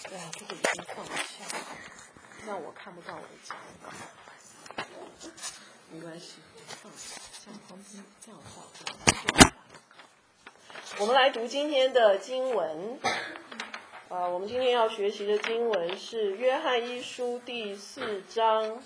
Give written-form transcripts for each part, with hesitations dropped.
对啊，这个已经放下，让我看不到我的脚。没关系，放下，这样旁边这样放。我们来读今天的经文。我们今天要学习的经文是约翰一书第4章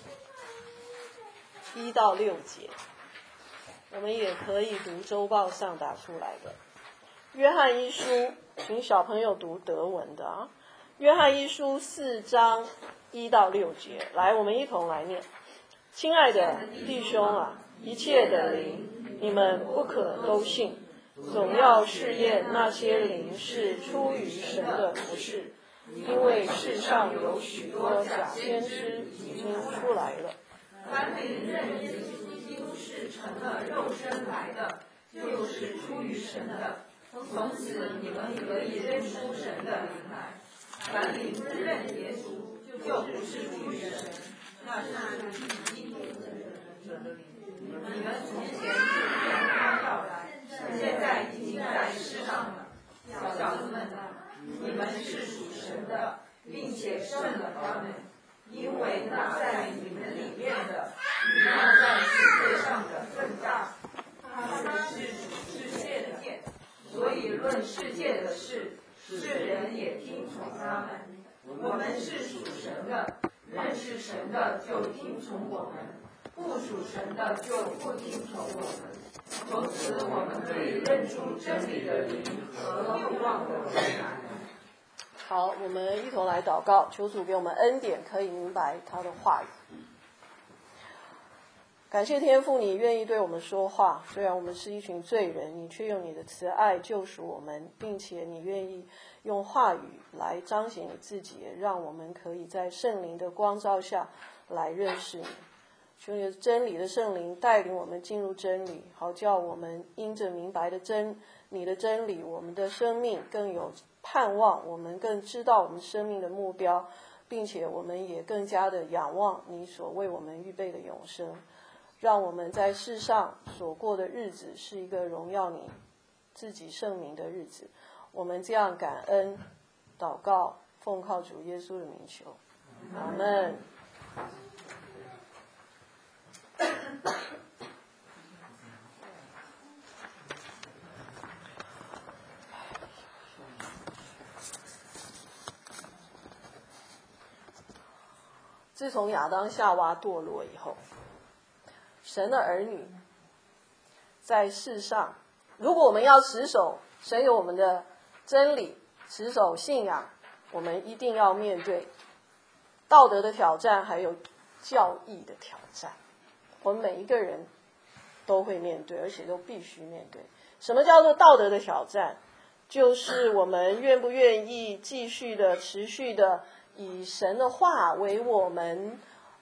1到6节。我们也可以读周报上打出来的。约翰一书，请小朋友读德文的啊。约翰一书4章1到6节，来，我们一同来念。亲爱的弟兄啊，一切的灵，你们不可都信，总要试验那些灵是出于神的不是，因为世上有许多假先知已经出来了。 凡领认耶稣基督是成了肉身来的，就是出于神的，从此你们可以认出神的灵来。凡领不认耶稣，就不是出于神，那是基督的人。你们从前是从他要来，现在已经在世上了。小子们啊，你们是属神的，并且胜了他们，因为那在你们里面的，比那在世界上的更大。他是属世界的剑，所以论世界的事，世人也听从他们。我们是属神的，认识神的就听从我们，不属神的就不听从我们。从此我们可以认出真理的灵和欲望的灵来。 好，我们一同来祷告，求主给我们恩典，可以明白他的话语。感谢天父，你愿意对我们说话，虽然我们是一群罪人，你却用你的慈爱救赎我们，并且你愿意用话语来彰显你自己，让我们可以在圣灵的光照下来认识你。求你的真理的圣灵带领我们进入真理，好叫我们因着明白的你的真理，我们的生命更有盼望，我们更知道我们生命的目标，并且我们也更加的仰望你所为我们预备的永生。让我们在世上所过的日子是一个荣耀你自己圣名的日子。我们这样感恩祷告，奉靠主耶稣的名求，阿们。自从亚当夏娃堕落以后，神的儿女在世上，如果我们要持守神有我们的真理，持守信仰，我们一定要面对道德的挑战，还有教义的挑战。我们每一个人都会面对，而且都必须面对。什么叫做道德的挑战？就是我们愿不愿意继续的、持续的以神的话为我们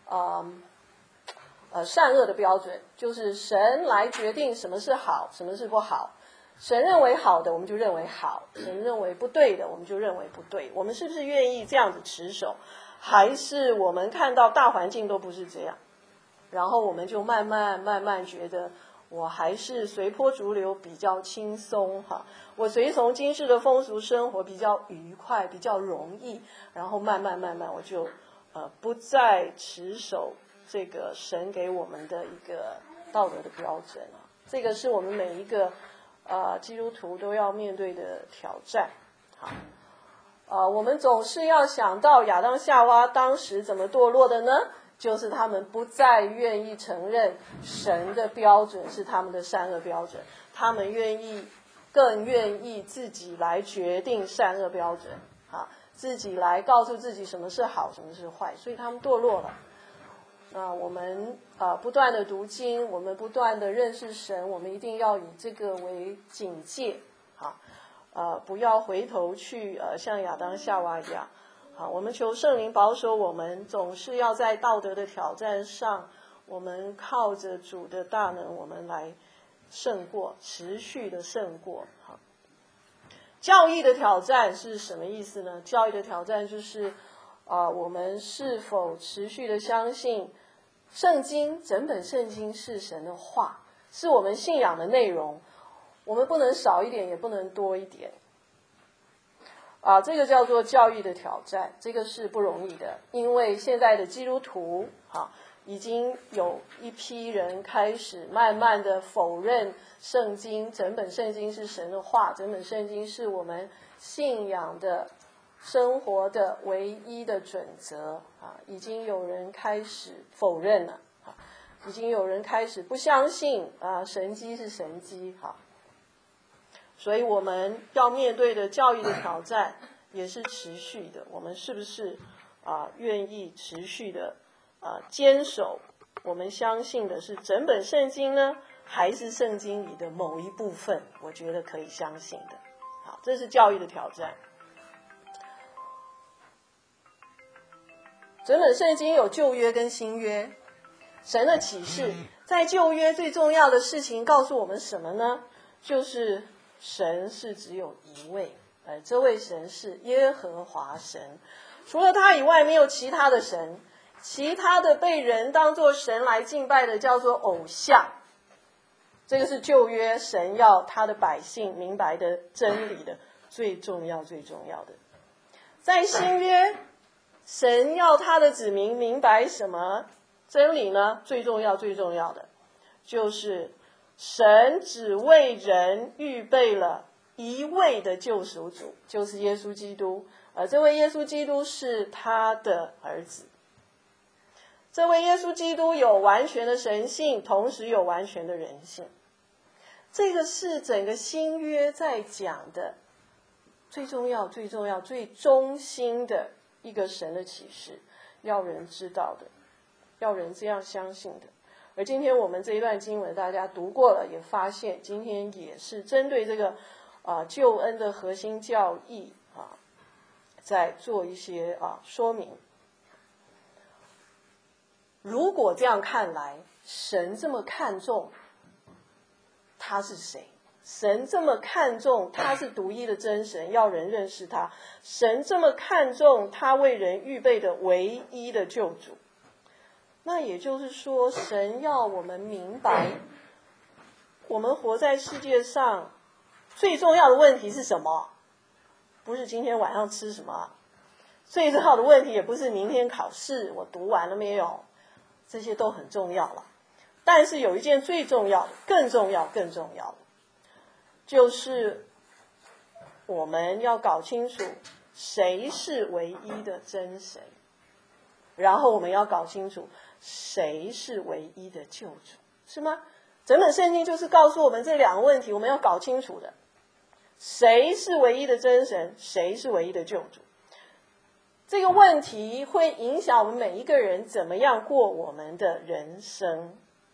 善恶的标准，就是神来决定什么是好，什么是不好。神认为好的，我们就认为好；神认为不对的，我们就认为不对。我们是不是愿意这样子持守？还是我们看到大环境都不是这样，然后我们就慢慢觉得我还是随波逐流比较轻松哈，我随从今世的风俗生活比较愉快，比较容易，然后慢慢我就不再持守这个神给我们的一个道德的标准啊。这个是我们每一个基督徒都要面对的挑战。好，我们总是要想到亚当夏娃当时怎么堕落的呢？就是他们不再愿意承认神的标准是他们的善恶标准，他们更愿意自己来决定善恶标准，自己来告诉自己什么是好，什么是坏，所以他们堕落了。我们不断的读经，我们不断的认识神，我们一定要以这个为警戒，不要回头去像亚当夏娃一样。我们求圣灵保守我们，总是要在道德的挑战上，我们靠着主的大能，我们来胜过，持续的胜过。教义的挑战是什么意思呢？教义的挑战就是我们是否持续的相信圣经，整本圣经是神的话，是我们信仰的内容，我们不能少一点，也不能多一点。 这个叫做教育的挑战，这个是不容易的，因为现在的基督徒已经有一批人开始慢慢的否认圣经，整本圣经是神的话，整本圣经是我们信仰的生活的唯一的准则已经有人开始否认了已经有人开始不相信神迹是神迹所以我们要面对的教育的挑战也是持续的，我们是不是愿意持续的坚守我们相信的是整本圣经呢，还是圣经里的某一部分我觉得可以相信的。好，这是教育的挑战。整本圣经有旧约跟新约，神的启示在旧约最重要的事情告诉我们什么呢？就是神是只有一位，而这位神是耶和华神，除了他以外没有其他的神，其他的被人当作神来敬拜的叫做偶像。这个是旧约神要他的百姓明白的真理的最重要最重要的。在新约神要他的子民明白什么真理呢？最重要最重要的就是神只为人预备了一位的救赎主，就是耶稣基督，而这位耶稣基督是他的儿子。这位耶稣基督有完全的神性，同时有完全的人性。这个是整个新约在讲的最重要最重要最中心的一个神的启示，要人知道的，要人这样相信的。而今天我们这一段经文大家读过了，也发现今天也是针对这个救恩的核心教义在做一些说明。如果这样看来，神这么看重他是谁，神这么看重他是独一的真神，要人认识他，神这么看重他为人预备的唯一的救主，那也就是说神要我们明白我们活在世界上最重要的问题是什么，不是今天晚上吃什么，最重要的问题也不是明天考试我读完了没有，这些都很重要了。但是有一件最重要的，更重要的，就是我们要搞清楚谁是唯一的真神，然后我们要搞清楚谁是唯一的救主，是吗？整本圣经就是告诉我们这两个问题，我们要搞清楚的，谁是唯一的真神，谁是唯一的救主。这个问题会影响我们每一个人怎么样过我们的人生，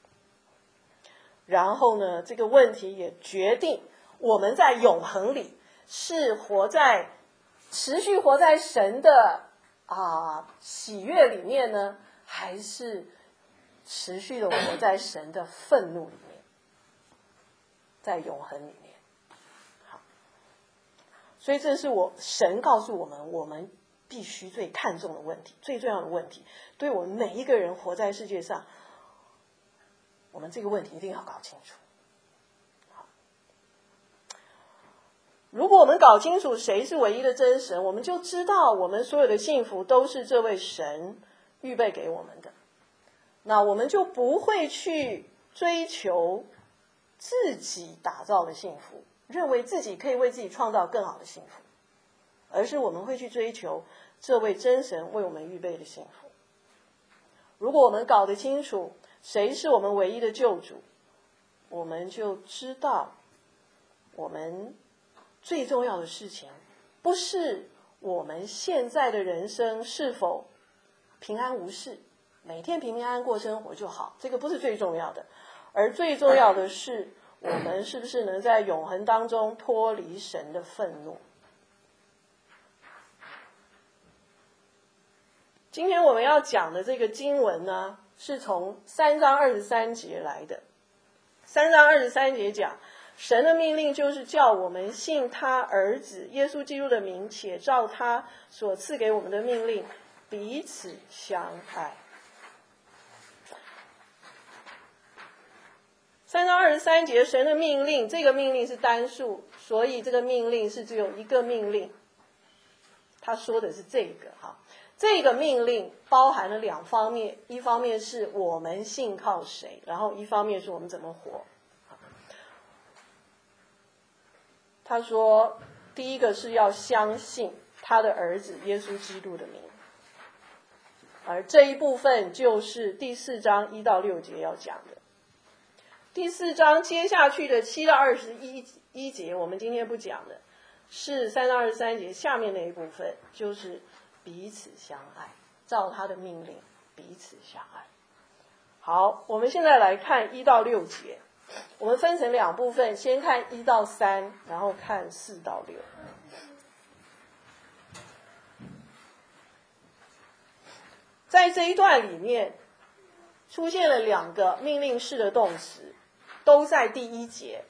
然后呢，这个问题也决定我们在永恒里是持续活在神的喜悦里面呢，还是持续的活在神的愤怒里面，在永恒里面。好，所以这是神告诉我们，我们必须最看重的问题，最重要的问题，对我们每一个人活在世界上，我们这个问题一定要搞清楚。好，如果我们搞清楚谁是唯一的真神，我们就知道我们所有的幸福都是这位神预备给我们的，那我们就不会去追求自己打造的幸福，认为自己可以为自己创造更好的幸福，而是我们会去追求这位真神为我们预备的幸福。如果我们搞得清楚谁是我们唯一的救主，我们就知道我们最重要的事情不是我们现在的人生是否平安无事，每天平平安安过生活就好，这个不是最重要的，而最重要的是我们是不是能在永恒当中脱离神的愤怒。今天我们要讲的这个经文呢，是从3章23节来的。3章23节讲，神的命令就是叫我们信他儿子耶稣基督的名，且照他所赐给我们的命令彼此相爱。3章23节神的命令，这个命令是单数，所以这个命令是只有一个命令， 他说的是这个哈。这个命令包含了两方面，一方面是我们信靠谁，然后一方面是我们怎么活。他说，第一个是要相信他的儿子耶稣基督的名，而这一部分就是第4章1到6节要讲的。第4章接下去的7到21节，我们今天不讲的，是3到23节下面那一部分，就是彼此相爱，照他的命令彼此相爱。好，我们现在来看1到6节，我们分成两部分，先看1到3，然后看4到6。在这一段里面出现了两个命令式的动词，都在第1节，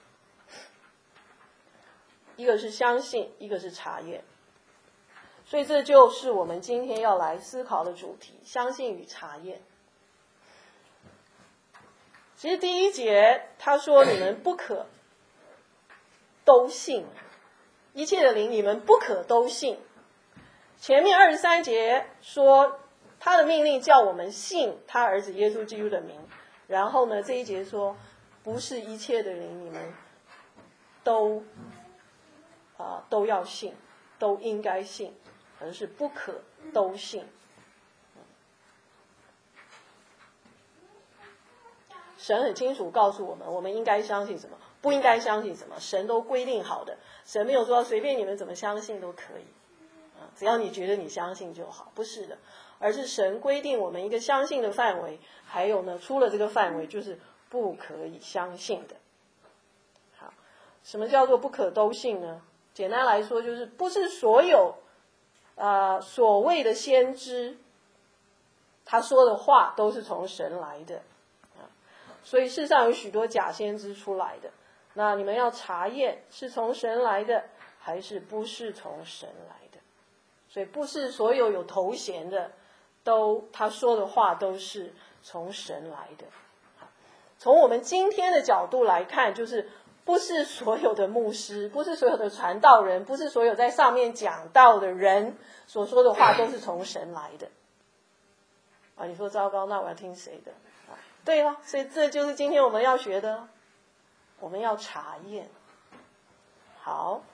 一个是相信，一个是查验。所以这就是我们今天要来思考的主题，相信与查验。其实第1节他说你们不可都信，一切的灵你们不可都信。前面23节说他的命令叫我们信他儿子耶稣基督的名，然后呢这一节说不是一切的灵你们都要信，都应该信，而是不可都信。神很清楚告诉我们，我们应该相信什么，不应该相信什么，神都规定好的。神没有说随便你们怎么相信都可以，只要你觉得你相信就好，不是的，而是神规定我们一个相信的范围，还有呢，出了这个范围就是不可以相信的。好，什么叫做不可都信呢？简单来说，就是不是所有所谓的先知他说的话都是从神来的。所以世上有许多假先知出来的，那你们要查验是从神来的还是不是从神来的。所以不是所有有头衔的他说的话都是从神来的。从我们今天的角度来看，就是不是所有的牧师，不是所有的传道人，不是所有在上面讲道的人所说的话都是从神来的。你说糟糕，那我要听谁的？对了，所以这就是今天我们要学的，我们要查验。好，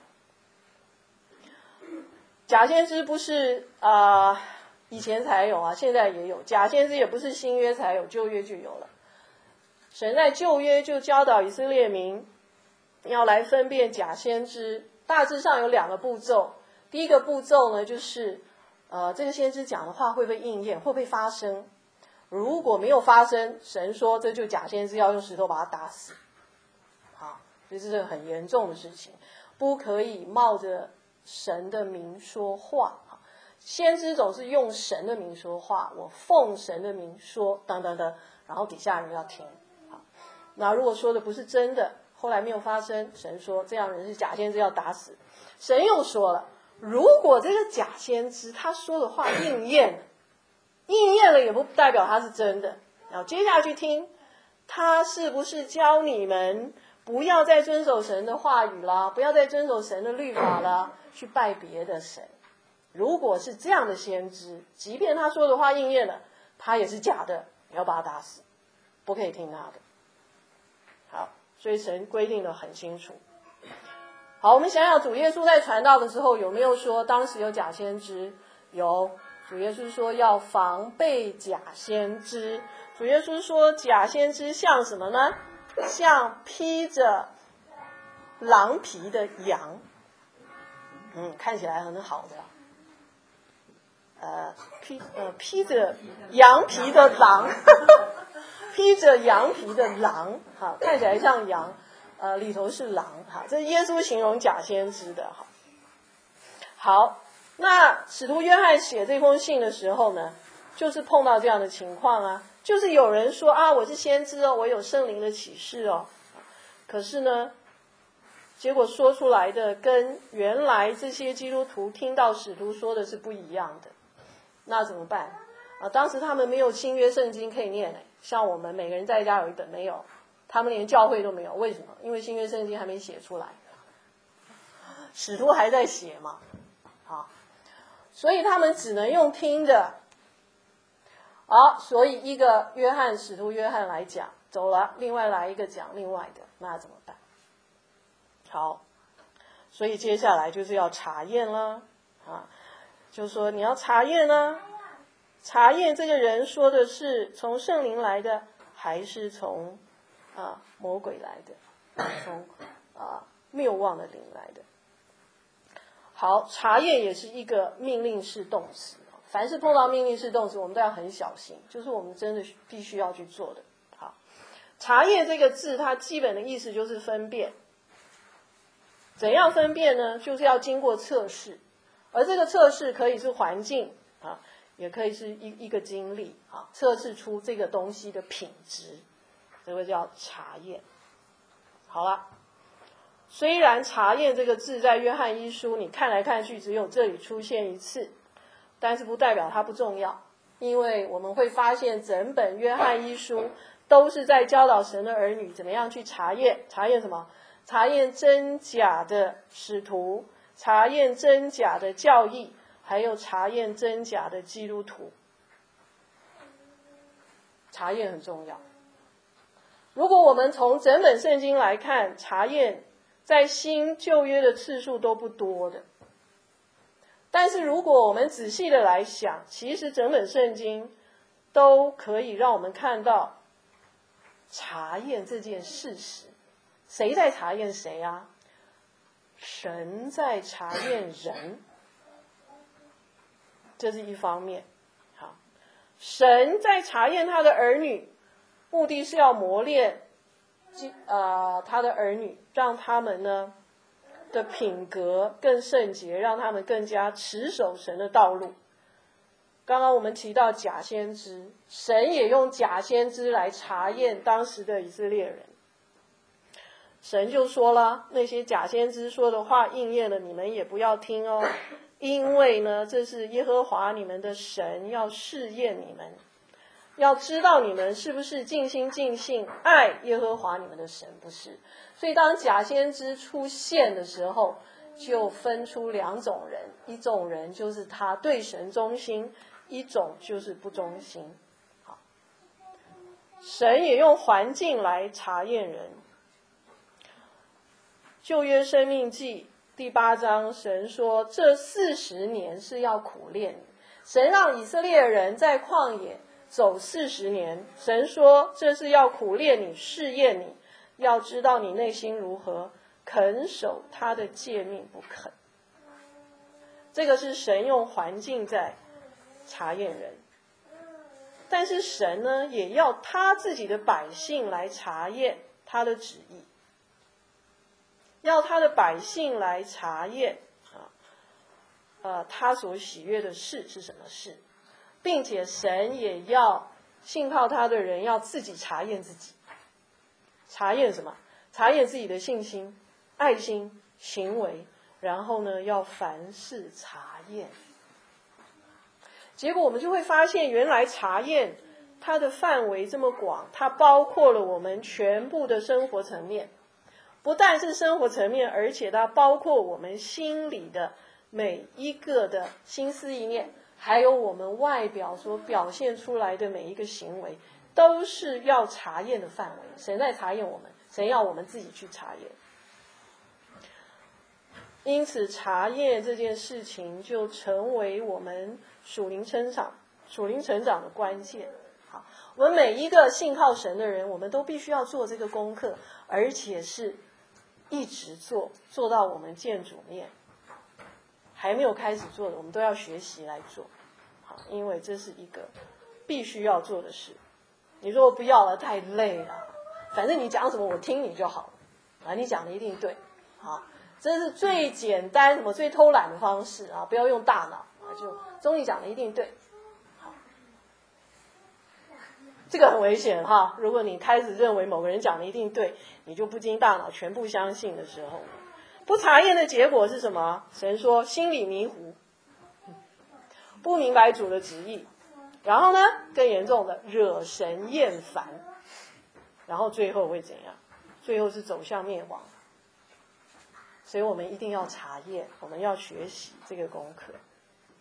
假先知不是以前才有啊，现在也有。假先知也不是新约才有，旧约就有了。神在旧约就教导以色列民要来分辨假先知，大致上有2个步骤。第一个步骤呢，就是这个先知讲的话会不会应验，会不会发生。如果没有发生，神说这就假先知，要用石头把他打死。好，这是很严重的事情，不可以冒着神的名说话。先知总是用神的名说话，我奉神的名说等等等，然后底下人要听。好，那如果说的不是真的，后来没有发生，神说这样人是假先知，要打死。神又说了，如果这个假先知他说的话应验了也不代表他是真的。然后接下去听他是不是教你们不要再遵守神的话语啦，不要再遵守神的律法啦，去拜别的神。如果是这样的先知，即便他说的话应验了，他也是假的，你要把他打死，不可以听他的。好，所以神规定得很清楚。好，我们想想主耶稣在传道的时候有没有说当时有假先知？有，主耶稣说要防备假先知。主耶稣说假先知像什么呢？像披着狼皮的羊。看起来很好的。披着羊皮的狼，披着羊皮的狼，看起来像羊，里头是狼，这是耶稣形容假先知的。好，那使徒约翰写这封信的时候呢，就是碰到这样的情况啊，就是有人说我是先知哦，我有圣灵的启示哦，可是呢，结果说出来的跟原来这些基督徒听到使徒说的是不一样的。那怎么办？当时他们没有新约圣经可以念，像我们每个人在家有一本，没有，他们连教会都没有。为什么？因为新约圣经还没写出来，使徒还在写嘛。 所以他们只能用听的。好，所以一个使徒约翰来讲走了，另外来一个讲另外的，那怎么办？好，所以接下来就是要查验了啊，就是说你要查验呢，查验这个人说的是从圣灵来的，还是从魔鬼来的，从谬妄的灵来的。好，查验也是一个命令式动词，凡是碰到命令式动词，我们都要很小心，就是我们真的必须要去做的。好，查验这个字，它基本的意思就是分辨。怎样分辨呢？就是要经过测试，而这个测试可以是环境也可以是一个经历测试出这个东西的品质，这个叫查验。好了，虽然查验这个字在约翰一书你看来看去只有这里出现一次，但是不代表它不重要，因为我们会发现整本约翰一书都是在教导神的儿女怎么样去查验。查验什么？查验真假的使徒，查验真假的教义，还有查验真假的基督徒。查验很重要。如果我们从整本圣经来看，查验在新旧约的次数都不多的，但是如果我们仔细的来想，其实整本圣经都可以让我们看到查验这件事实。谁在查验谁啊？神在查验人，这是一方面。好，神在查验他的儿女，目的是要磨练他的儿女，让他们呢的品格更圣洁，让他们更加持守神的道路。刚刚我们提到假先知，神也用假先知来查验当时的以色列人。神就说了，那些假先知说的话应验了，你们也不要听哦，因为呢，这是耶和华你们的神要试验你们，要知道你们是不是尽心尽性爱耶和华你们的神，不是。所以当假先知出现的时候，就分出两种人，一种人就是他对神忠心，一种就是不忠心。好，神也用环境来查验人。旧约生命记第8章，神说这40年是要苦练你。神让以色列人在旷野走40年，神说这是要苦练你，试验你，要知道你内心如何，肯守他的诫命不肯。这个是神用环境在查验人，但是神呢，也要他自己的百姓来查验他的旨意，要他的百姓来查验他所喜悦的事是什么事，并且神也要信靠他的人要自己查验自己。查验什么？查验自己的信心、爱心、行为，然后呢，要凡事查验。结果我们就会发现，原来查验它的范围这么广，它包括了我们全部的生活层面。不但是生活层面，而且它包括我们心里的每一个的心思意念，还有我们外表所表现出来的每一个行为，都是要查验的范围。神在查验我们，神要我们自己去查验。因此查验这件事情就成为我们属灵成长的关键。好，我们每一个信靠神的人，我们都必须要做这个功课，而且是一直做到我们见主面。还没有开始做的，我们都要学习来做。好，因为这是一个必须要做的事。你说我不要了，太累了，反正你讲什么我听你就好了，你讲的一定对。好，这是最简单最偷懒的方式不要用大脑就中医讲的一定对。好，这个很危险如果你开始认为某个人讲的一定对，你就不经大脑全部相信的时候，不查验的结果是什么？神说心里迷糊，不明白主的旨意，然后呢更严重的惹神厌烦，然后最后会怎样？最后是走向灭亡。所以我们一定要查验，我们要学习这个功课。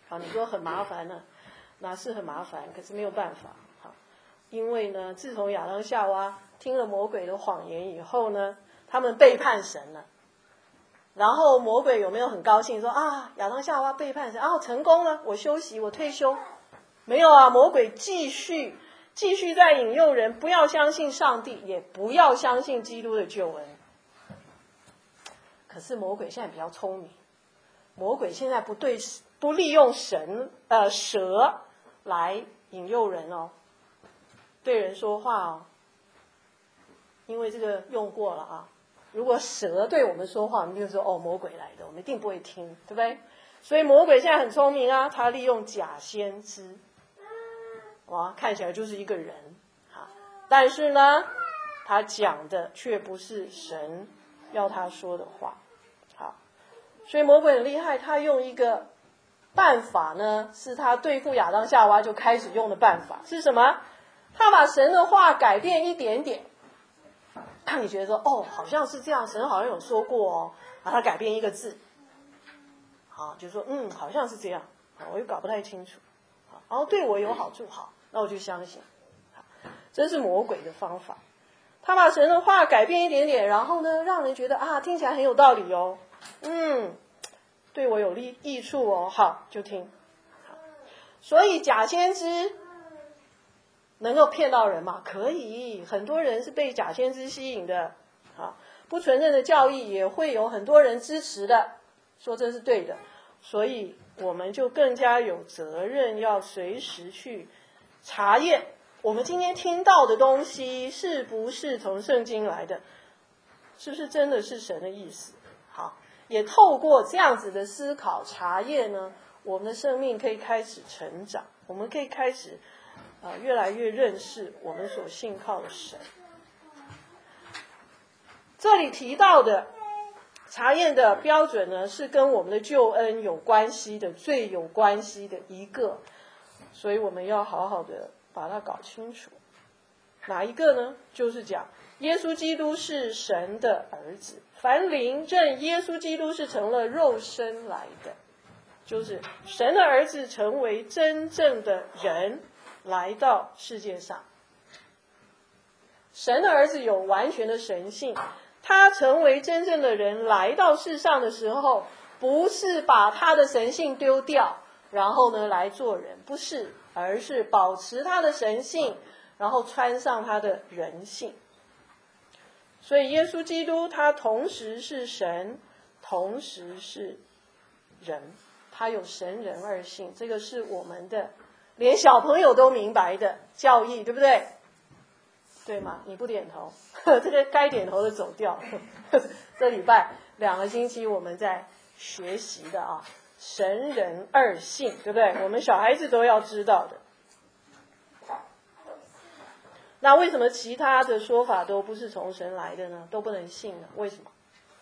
好，你说很麻烦呢，那是很麻烦，可是没有办法。好，因为呢，自从亚当夏娃听了魔鬼的谎言以后呢，他们背叛神了。然后魔鬼有没有很高兴说啊，亚当夏娃背叛神，成功了，我休息，我退休？没有啊，魔鬼继续在引诱人，不要相信上帝，也不要相信基督的救恩。可是魔鬼现在比较聪明，魔鬼现在不利用蛇来引诱人哦，对人说话哦，因为这个用过了啊。如果蛇对我们说话，我们就说哦，魔鬼来的，我们一定不会听，对不对？所以魔鬼现在很聪明啊，他利用假先知，哇，看起来就是一个人啊，但是呢，他讲的却不是神要他说的话。好，所以魔鬼很厉害，他用一个办法呢，是他对付亚当夏娃就开始用的办法，是什么？他把神的话改变一点点。让你觉得说哦，好像是这样，神好像有说过哦，把它改变一个字，好，就说好像是这样，我又搞不太清楚，然后对我有好处，好，那我就相信，这是魔鬼的方法，他把神的话改变一点点，然后呢，让人觉得啊，听起来很有道理哦，对我有益处哦，好，就听，所以假先知能够骗到人吗？可以，很多人是被假先知吸引的，不纯正的教义也会有很多人支持的，说这是对的，所以我们就更加有责任要随时去查验我们今天听到的东西是不是从圣经来的，是不是真的是神的意思。好，也透过这样子的思考查验呢，我们的生命可以开始成长，我们可以开始越来越认识我们所信靠的神。这里提到的查验的标准呢，是跟我们的救恩有关系的，最有关系的一个，所以我们要好好的把它搞清楚。哪一个呢？就是讲耶稣基督是神的儿子，凡领证耶稣基督是成了肉身来的，就是神的儿子成为真正的人来到世界上。神的儿子有完全的神性，他成为真正的人来到世上的时候，不是把他的神性丢掉，然后呢来做人，不是，而是保持他的神性，然后穿上他的人性。所以耶稣基督他同时是神，同时是人，他有神人二性，这个是我们的连小朋友都明白的教义，对不对？对吗？你不点头，这个该点头的走掉。这礼拜2个星期我们在学习的啊，神人二性，对不对？我们小孩子都要知道的。那为什么其他的说法都不是从神来的呢？都不能信呢？为什么？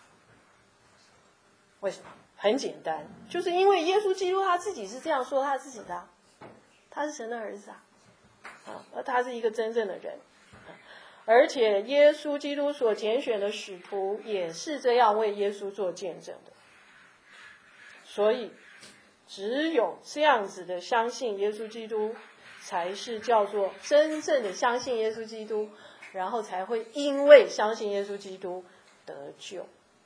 为什么？很简单，就是因为耶稣基督他自己是这样说他自己的，他是神的儿子而他是一个真正的人，而且耶稣基督所拣选的使徒也是这样为耶稣做见证的，所以只有这样子的相信耶稣基督，才是叫做真正的相信耶稣基督，然后才会因为相信耶稣基督得救。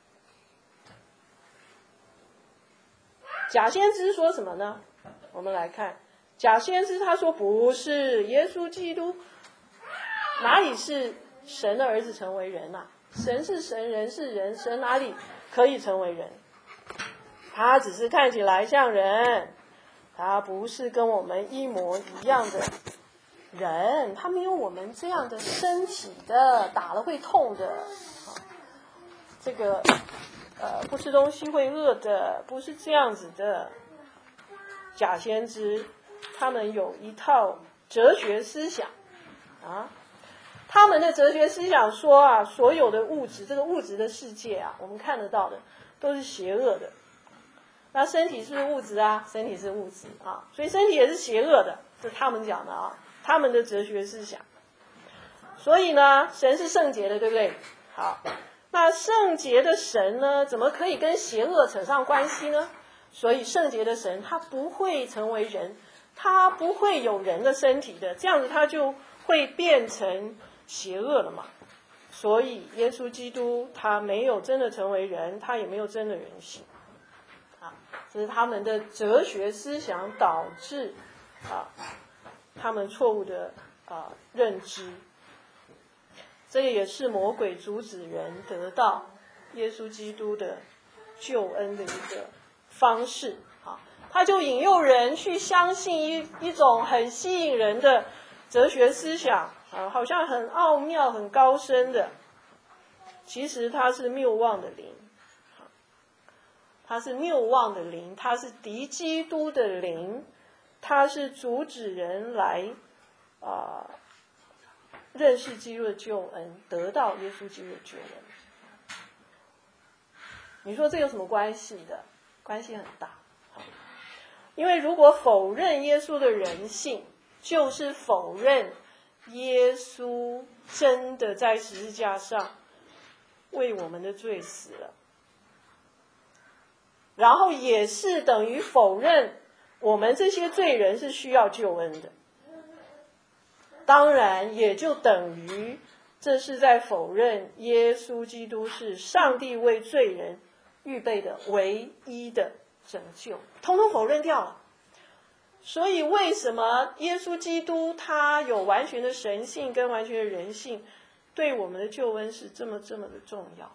假先知说什么呢？我们来看，假先知他说不是耶稣基督，哪里是神的儿子成为人啊？神是神，人是人，神哪里可以成为人？他只是看起来像人，他不是跟我们一模一样的人，他没有我们这样的身体的，打了会痛的，这个不吃东西会饿的，不是这样子的。假先知他们有一套哲学思想他们的哲学思想说所有的物质，这个物质的世界我们看得到的都是邪恶的。那身体是物质身体是物质所以身体也是邪恶的，这是他们讲的他们的哲学思想。所以呢，神是圣洁的，对不对？好，那圣洁的神呢，怎么可以跟邪恶扯上关系呢？ 所以圣洁的神他不会成为人，他不会有人的身体的，这样子他就会变成邪恶了嘛。所以耶稣基督他没有真的成为人，他也没有真的人性这是他们的哲学思想导致他们错误的认知。这个也是魔鬼阻止人得到耶稣基督的救恩的一个方式他就引诱人去相信一种很吸引人的哲学思想好像很奥妙很高深的，其实它是谬妄的灵，它是谬妄的灵，它是敌基督的灵，它是阻止人来认识基督的救恩，得到耶稣基督的救恩。你说这有什么关系的？关系很大。因为如果否认耶稣的人性，就是否认耶稣真的在十字架上为我们的罪死了，然后也是等于否认我们这些罪人是需要救恩的。当然也就等于这是在否认耶稣基督是上帝为罪人预备的唯一的拯救，统统否认掉了。所以为什么耶稣基督他有完全的神性跟完全的人性，对我们的救恩是这么的重要。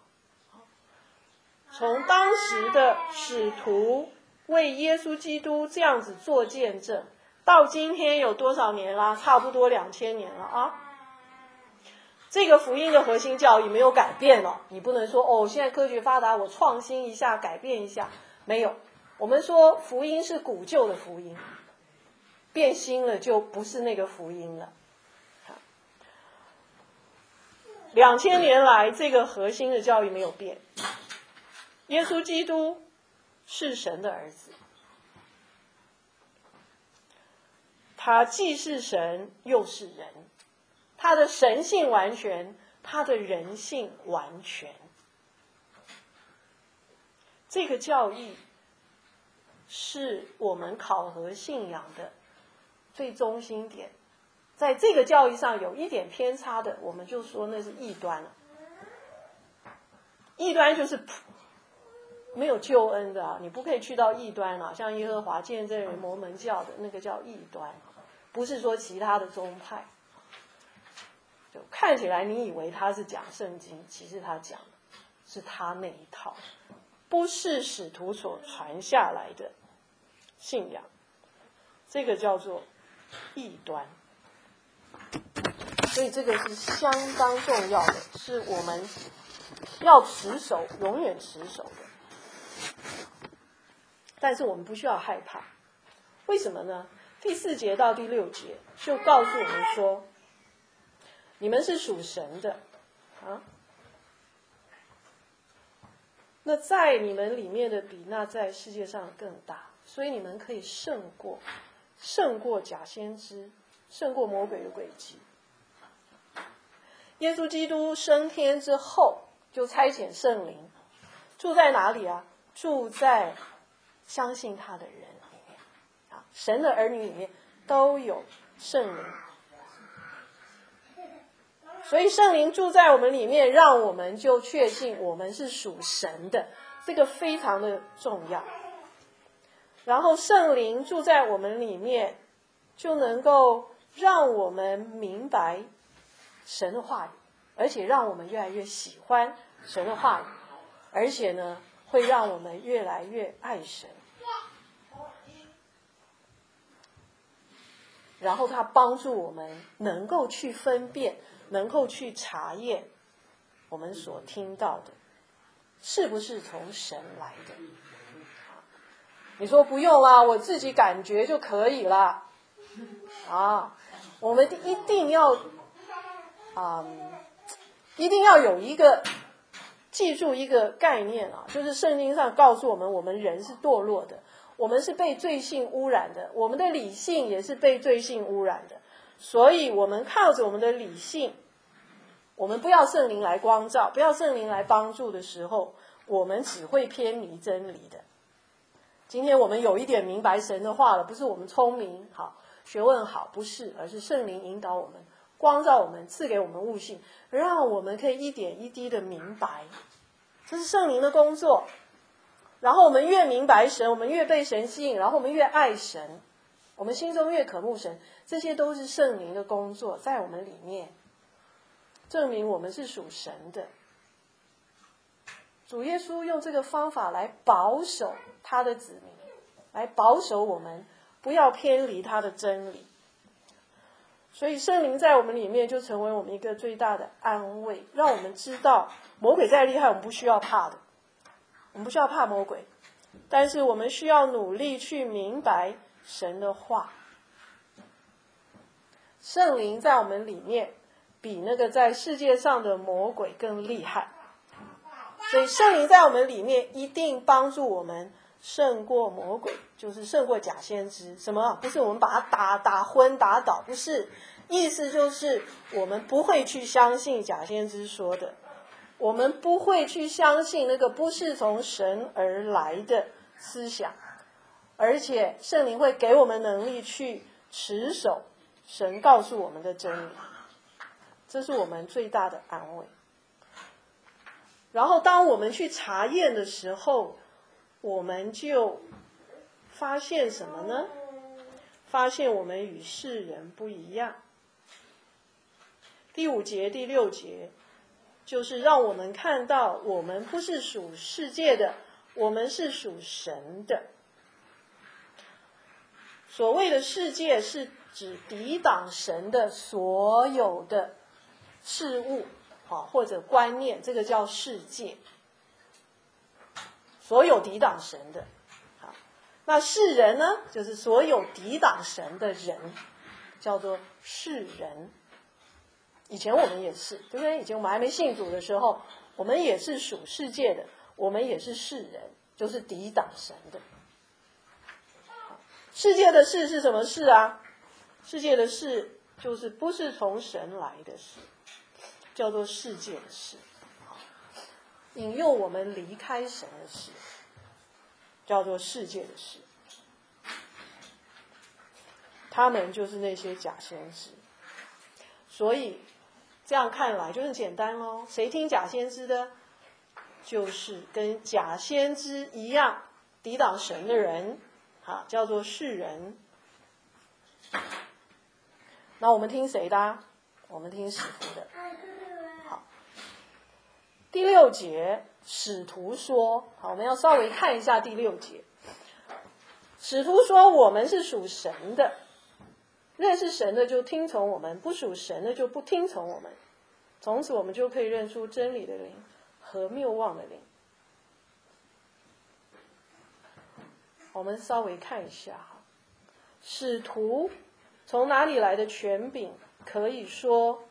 从当时的使徒为耶稣基督这样子做见证，到今天有多少年啦？差不多2000年了这个福音的核心教义没有改变了。你不能说现在科学发达，我创新一下改变一下，没有。我们说福音是古旧的福音，变新了就不是那个福音了。2000年来这个核心的教义没有变，耶稣基督是神的儿子，他既是神又是人，他的神性完全，他的人性完全。这个教义是我们考核信仰的最中心点，在这个教义上有一点偏差的，我们就说那是异端了。异端就是没有救恩的你不可以去到异端了，像耶和华见证人、摩门教的那个叫异端，不是说其他的宗派。就看起来你以为他是讲圣经，其实他讲的是他那一套，不是使徒所传下来的信仰，这个叫做异端。所以这个是相当重要的，是我们要持守，永远持守的。但是我们不需要害怕，为什么呢？第4节到第6节就告诉我们说，你们是属神的那在你们里面的比那在世界上更大，所以你们可以胜过假先知，胜过魔鬼的诡计。耶稣基督升天之后，就差遣圣灵住在哪里住在相信他的人里面神的儿女里面都有圣灵，所以圣灵住在我们里面，让我们就确信我们是属神的，这个非常的重要。然后圣灵住在我们里面，就能够让我们明白神的话语，而且让我们越来越喜欢神的话语，而且呢，会让我们越来越爱神。然后他帮助我们能够去分辨，能够去查验我们所听到的是不是从神来的。你说不用啦，我自己感觉就可以了我们一定要有一个记住一个概念就是圣经上告诉我们，我们人是堕落的，我们是被罪性污染的，我们的理性也是被罪性污染的，所以我们靠着我们的理性，我们不要圣灵来光照，不要圣灵来帮助的时候，我们只会偏离真理的。 今天我们有一点明白神的话了，不是我们聪明好、学问好，不是，而是圣灵引导我们，光照我们，赐给我们悟性，让我们可以一点一滴的明白，这是圣灵的工作。然后我们越明白神，我们越被神吸引，然后我们越爱神，我们心中越渴慕神，这些都是圣灵的工作，在我们里面证明我们是属神的。主耶稣用这个方法来保守他的子民，来保守我们不要偏离他的真理。所以圣灵在我们里面就成为我们一个最大的安慰，让我们知道魔鬼再厉害我们不需要怕的，我们不需要怕魔鬼，但是我们需要努力去明白神的话。圣灵在我们里面比那个在世界上的魔鬼更厉害，所以圣灵在我们里面一定帮助我们胜过魔鬼，就是胜过假先知。什么？不是我们把他打昏打倒，不是，意思就是我们不会去相信假先知说的，我们不会去相信那个不是从神而来的思想，而且圣灵会给我们能力去持守神告诉我们的真理，这是我们最大的安慰。然后当我们去查验的时候，我们就发现什么呢？发现我们与世人不一样。第5节、第6节就是让我们看到我们不是属世界的，我们是属神的。所谓的世界是指抵挡神的所有的事物或者观念，这个叫世界，所有抵挡神的。那世人呢，就是所有抵挡神的人，叫做世人。以前我们也是，对不对？以前我们还没信主的时候，我们也是属世界的，我们也是世人，就是抵挡神的。世界的事是什么事啊？世界的事就是不是从神来的事，叫做世界的事。引诱我们离开神的事，叫做世界的事。他们就是那些假先知。所以这样看来就很简单咯，谁听假先知的？就是跟假先知一样抵挡神的人，叫做世人。那我们听谁的？我们听使徒的。好，第6节使徒说，好，我们要稍微看一下第6节。使徒说我们是属神的，认识神的就听从我们，不属神的就不听从我们。从此我们就可以认出真理的灵和谬妄的灵。我们稍微看一下使徒从哪里来的权柄，可以说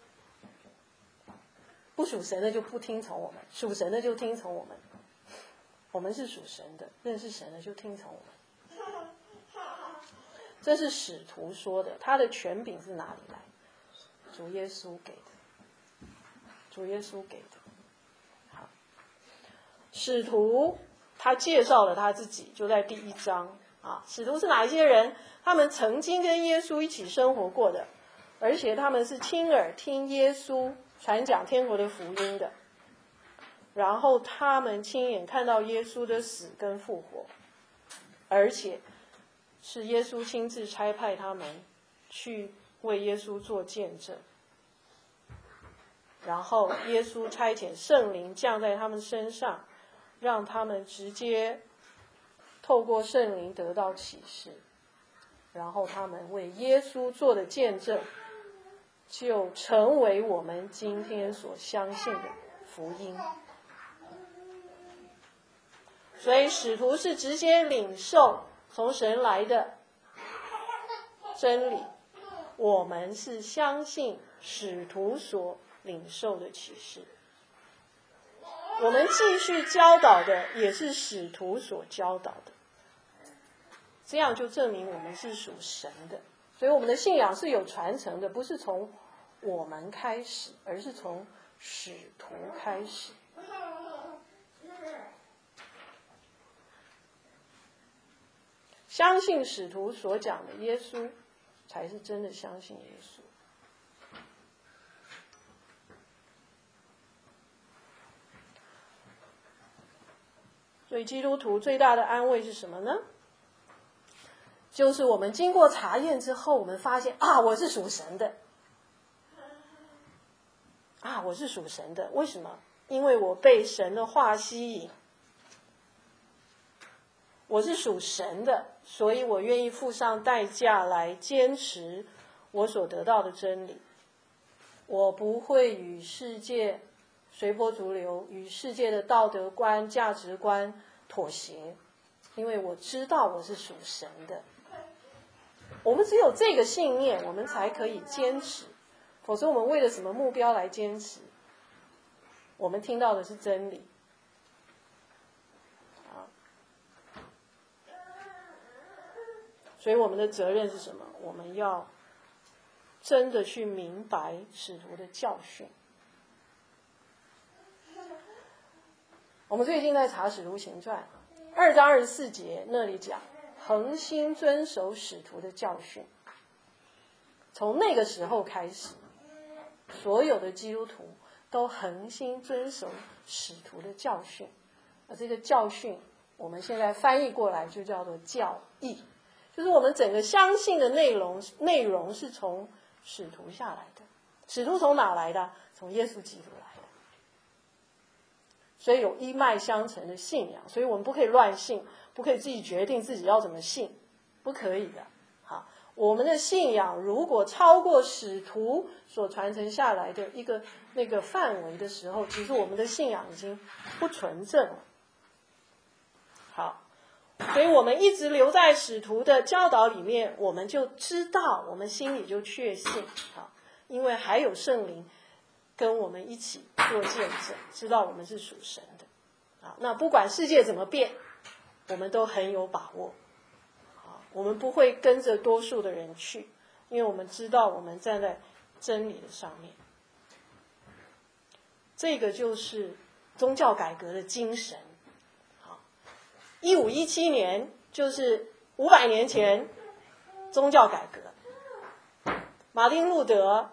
不属神的就不听从我们，属神的就听从我们。我们是属神的，认识神的就听从我们。这是使徒说的，他的权柄是哪里来？主耶稣给的，主耶稣给的。好，使徒他介绍了他自己，就在第1章啊。使徒是哪一些人？他们曾经跟耶稣一起生活过的，而且他们是亲耳听耶稣传讲天国的福音的，然后他们亲眼看到耶稣的死跟复活，而且是耶稣亲自差派他们去为耶稣做见证，然后耶稣差遣圣灵降在他们身上，让他们直接透过圣灵得到启示，然后他们为耶稣做的见证就成为我们今天所相信的福音。所以使徒是直接领受从神来的真理，我们是相信使徒所领受的启示。我们继续教导的也是使徒所教导的，这样就证明我们是属神的。所以我们的信仰是有传承的，不是从我们开始，而是从使徒开始。 相信使徒所讲的耶稣，才是真的相信耶稣。所以基督徒最大的安慰是什么呢？就是我们经过查验之后，我们发现啊，我是属神的。啊，我是属神的，为什么？因为我被神的话吸引。我是属神的，所以我愿意付上代价来坚持我所得到的真理。我不会与世界随波逐流，与世界的道德观、价值观妥协，因为我知道我是属神的。我们只有这个信念，我们才可以坚持。否则我们为了什么目标来坚持？我们听到的是真理。所以我们的责任是什么？我们要真的去明白使徒的教训。我们最近在查使徒行传2章24节，那里讲恒心遵守使徒的教训。从那个时候开始，所有的基督徒都恒心遵守使徒的教训。而这个教训我们现在翻译过来就叫做教义，就是我们整个相信的内容是从使徒下来的。使徒从哪来的？从耶稣基督来的。所以有一脉相承的信仰，所以我们不可以乱信，不可以自己决定自己要怎么信，不可以的。好，我们的信仰如果超过使徒所传承下来的那个范围的时候，其实我们的信仰已经不纯正了。好，所以我们一直留在使徒的教导里面，我们就知道，我们心里就确信。好，因为还有圣灵跟我们一起做见证，知道我们是属神的。好，那不管世界怎么变，我们都很有把握。好，我们不会跟着多数的人去，因为我们知道我们站在真理的上面。这个就是宗教改革的精神。1517年就是500年前宗教改革。马丁路德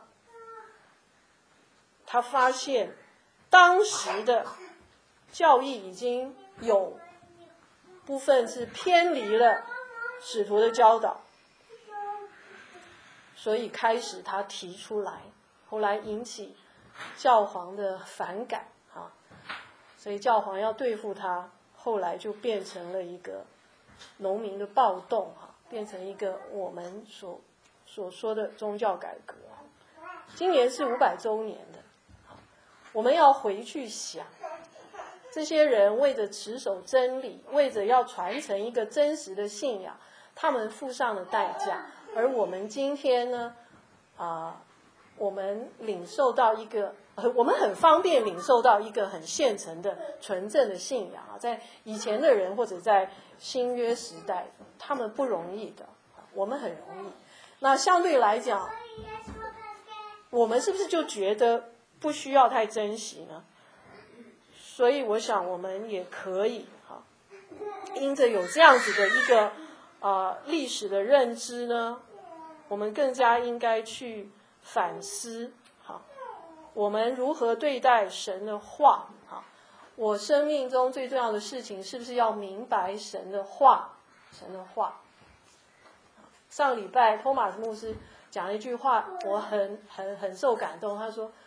他发现当时的教义已经有部分是偏离了使徒的教导，所以开始他提出来，后来引起教皇的反感啊，所以教皇要对付他，后来就变成了一个农民的暴动啊，变成一个我们所说的宗教改革。今年是500周年的，我们要回去想，这些人为着持守真理，为着要传承一个真实的信仰，他们付上了代价。而我们今天呢，我们领受到一个，我们很方便领受到一个很现成的纯正的信仰啊，在以前的人或者在新约时代，他们不容易的，我们很容易。那相对来讲，我们是不是就觉得不需要太珍惜呢？所以我想我们也可以因着有这样子的一个历史的认知呢，我们更加应该去反思我们如何对待神的话。我生命中最重要的事情是不是要明白神的话？神的话。上礼拜托马斯牧师讲了一句话，我很受感动。他说，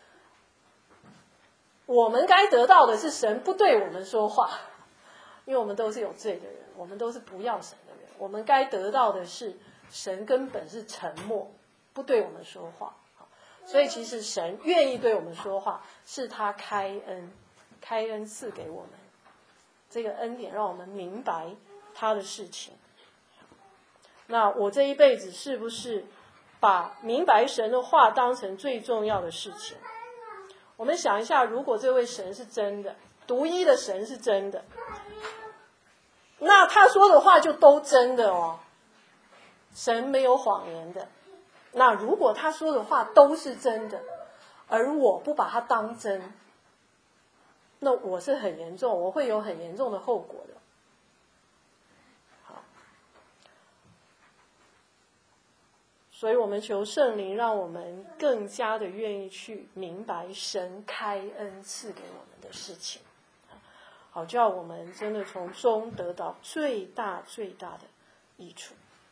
我们该得到的是神不对我们说话，因为我们都是有罪的人，我们都是不要神的人。我们该得到的是神根本是沉默，不对我们说话。所以其实神愿意对我们说话，是他开恩赐给我们这个恩典，让我们明白他的事情。那我这一辈子是不是把明白神的话当成最重要的事情？我们想一下，如果这位神是真的，独一的神是真的，那他说的话就都真的哦，神没有谎言的。那如果他说的话都是真的，而我不把它当真，那我是很严重，我会有很严重的后果的。好， 所以我们求圣灵，让我们更加的愿意去明白神开恩赐给我们的事情，好叫我们真的从中得到最大最大的益处。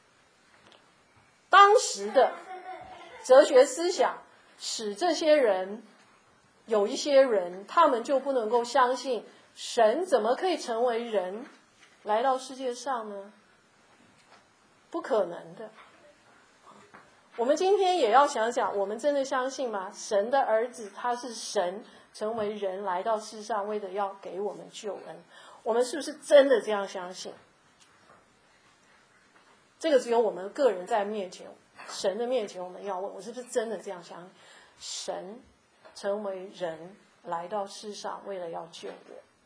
当时的哲学思想使这些人，有一些人他们就不能够相信神怎么可以成为人来到世界上呢？不可能的。我们今天也要想想，我们真的相信吗？神的儿子他是神成为人来到世上，为了要给我们救恩，我们是不是真的这样相信？这个只有我们个人在面前，神的面前，我们要问，我是不是真的这样相信？神成为人来到世上，为了要救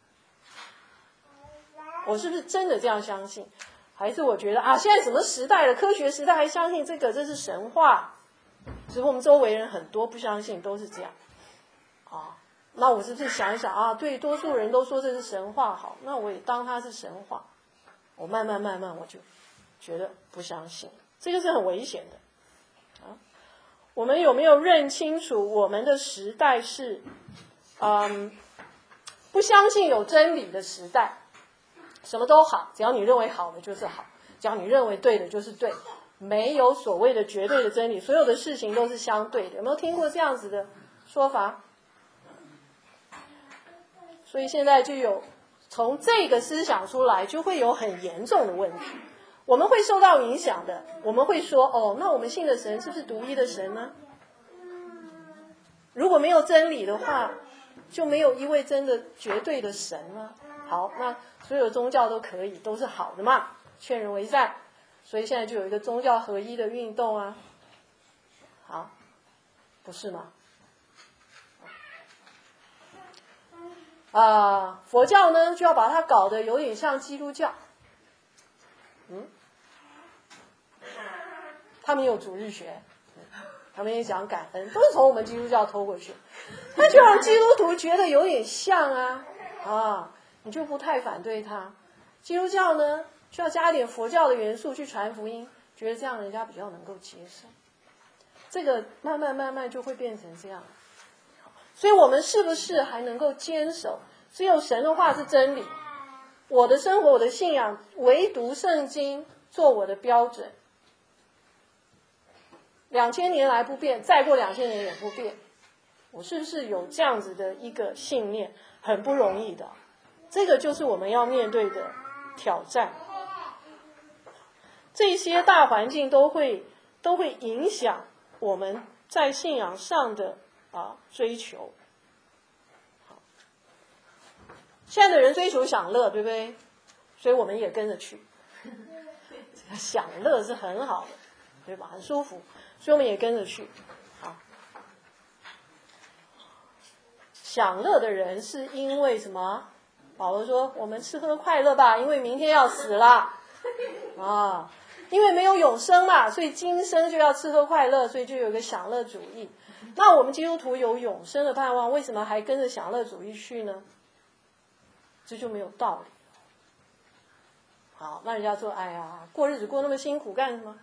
我是不是真的这样相信？还是我觉得现在什么时代了，科学时代还相信这个，这是神话。只是我们周围人很多不相信，都是这样那我是不是想一想对，多数人都说这是神话，好，那我也当它是神话。我慢慢我就觉得不相信，这个是很危险的我们有没有认清楚我们的时代是不相信有真理的时代，什么都好，只要你认为好的就是好，只要你认为对的就是对，没有所谓的绝对的真理，所有的事情都是相对的。有没有听过这样子的说法？所以现在就有从这个思想出来，就会有很严重的问题，我们会受到影响的。我们会说那我们信的神是不是独一的神呢？如果没有真理的话，就没有一位真的绝对的神了。好，那所有宗教都可以，都是好的嘛，劝人为善。所以现在就有一个宗教合一的运动好，不是吗？佛教呢就要把它搞得有点像基督教。他们有主日学，他们也讲感恩，都是从我们基督教偷过去，那就让基督徒觉得有点像你就不太反对他。基督教呢需要加点佛教的元素去传福音，觉得这样人家比较能够接受。这个慢慢就会变成这样。所以我们是不是还能够坚守只有神的话是真理，我的生活我的信仰唯独圣经做我的标准，2000年来不变，再过2000年也不变。我是不是有这样子的一个信念？很不容易的，这个就是我们要面对的挑战。这些大环境都会影响我们在信仰上的追求。现在的人追求享乐，对不对？所以我们也跟着去。享乐是很好的，对吧？很舒服，所以我们也跟着去。享乐的人是因为什么？保罗说我们吃喝快乐吧，因为明天要死了因为没有永生嘛，所以今生就要吃喝快乐，所以就有一个享乐主义。那我们基督徒有永生的盼望，为什么还跟着享乐主义去呢？这就没有道理。好，那人家说过日子过那么辛苦干什么？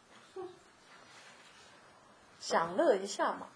享乐一下嘛。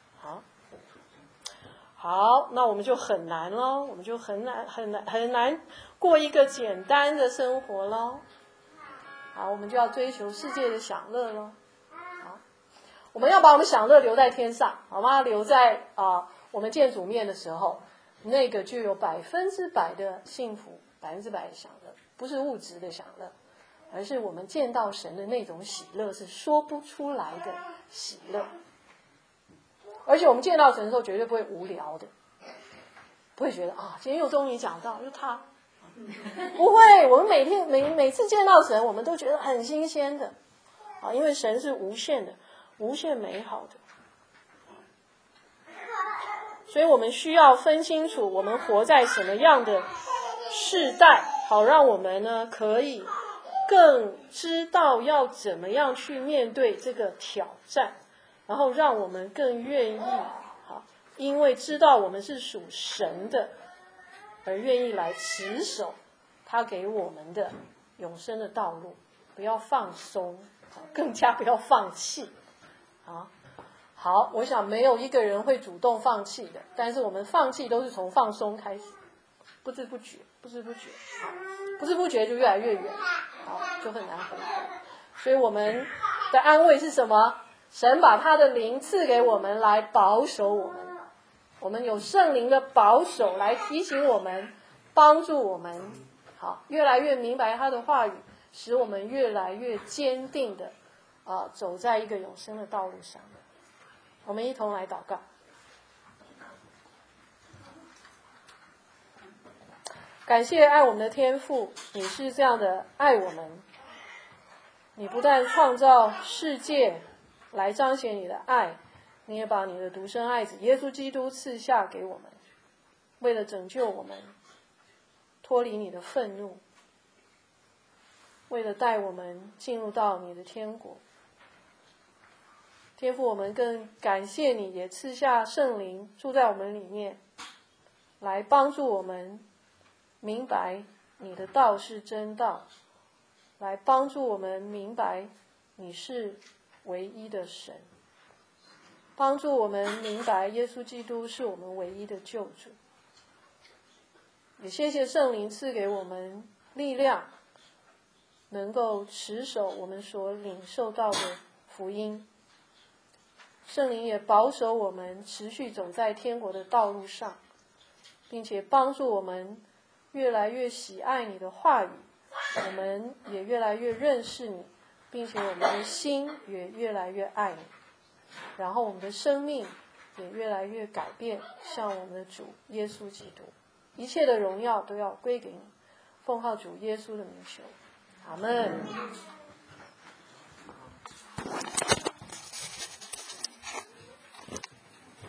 好，那我们就很难咯，我们就很难过一个简单的生活咯。好，我们就要追求世界的享乐咯。好，我们要把我们享乐留在天上，好吗？留在我们见主面的时候，那个就有100%的幸福，100%的享乐，不是物质的享乐，而是我们见到神的那种喜乐，是说不出来的喜乐。而且我们见到神的时候绝对不会无聊的，不会觉得今天又终于讲到就他，不会，我们每次见到神，我们都觉得很新鲜的因为神是无限的，无限美好的。所以我们需要分清楚我们活在什么样的世代，好让我们呢可以更知道要怎么样去面对这个挑战，然后让我们更愿意因为知道我们是属神的，而愿意来持守他给我们的永生的道路，不要放松更加不要放弃。好，我想没有一个人会主动放弃的，但是我们放弃都是从放松开始，不知不觉就越来越远，就很难回头。所以我们的安慰是什么？神把他的灵赐给我们来保守我们，我们有圣灵的保守来提醒我们，帮助我们，越来越明白他的话语，使我们越来越坚定的走在一个永生的道路上。我们一同来祷告。感谢爱我们的天父，你是这样的爱我们，你不但创造世界来彰显你的爱，你也把你的独生爱子耶稣基督赐下给我们，为了拯救我们脱离你的愤怒，为了带我们进入到你的天国。天父，我们更感谢你，也赐下圣灵住在我们里面，来帮助我们明白你的道是真道，来帮助我们明白你是唯一的神，帮助我们明白耶稣基督是我们唯一的救主。也谢谢圣灵赐给我们力量，能够持守我们所领受到的福音。圣灵也保守我们持续走在天国的道路上，并且帮助我们越来越喜爱你的话语，我们也越来越认识你，并且我们的心也越来越爱你，然后我们的生命也越来越改变，像我们的主耶稣基督。一切的荣耀都要归给你，奉靠主耶稣的名求，阿们。